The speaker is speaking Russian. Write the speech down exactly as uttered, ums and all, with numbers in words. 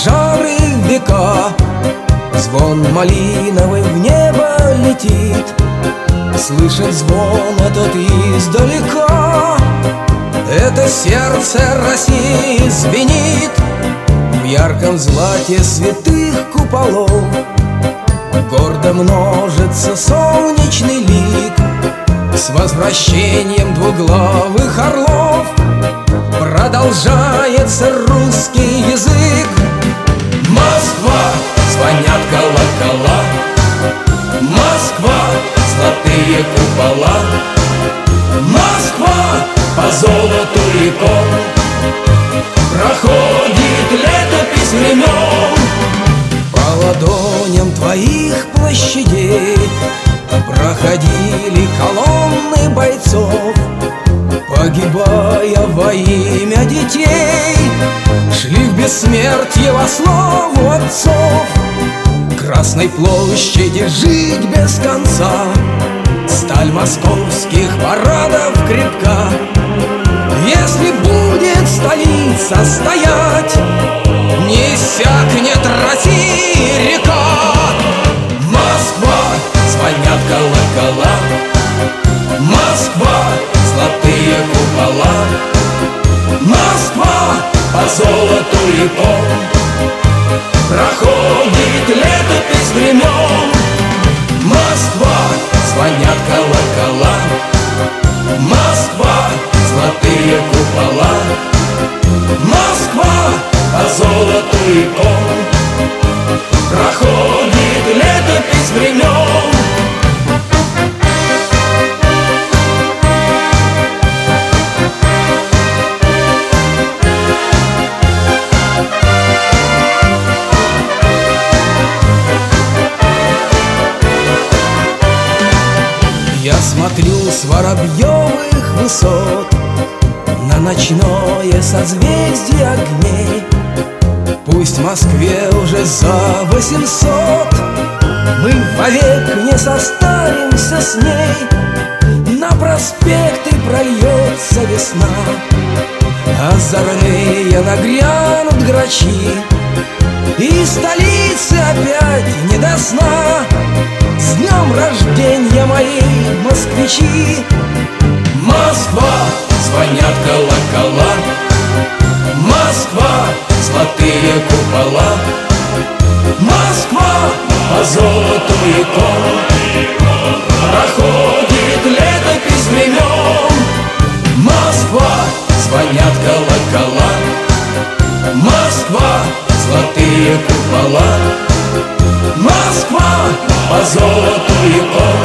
пожары века. Звон малиновый в небо летит, слышит звон этот издалека. Это сердце России звенит в ярком злате святых куполов. Гордо множится солнечный лик с возвращением двуглавых орлов. Продолжается русский язык. Москва, звонят колокола. Москва, золотые купола. Москва, по золоту реком проходит летопись времен. По ладоням твоих площадей проходили колонны бойцов, погибая во имя детей, шли в бессмертие во славу отцов. Красной площади жить без конца, сталь московских парадов крепка. Если будет столица стоять, не иссякнет России река. Москва, звонят колокола. Москва, золотые купола. Москва, по золоту реком проходит летопись времен. Москва, звонят колокола. Москва, золотые купола. Москва, по золоту реком проходит летопись времен. Я смотрю с Воробьевых высот на ночное созвездие огней. Пусть в Москве уже за восемьсот, мы вовек не состаримся с ней. На проспекты прольется весна, озорные нагрянут грачи, и столицы опять не до сна. С днем рождения, мои москвичи! Москва, звонят колокола. Москва, золотые купола. Москва, по золоту реком проходит летопись времен. Москва, звонят колокола. Москва, золотые купола. Москва, по золоту реком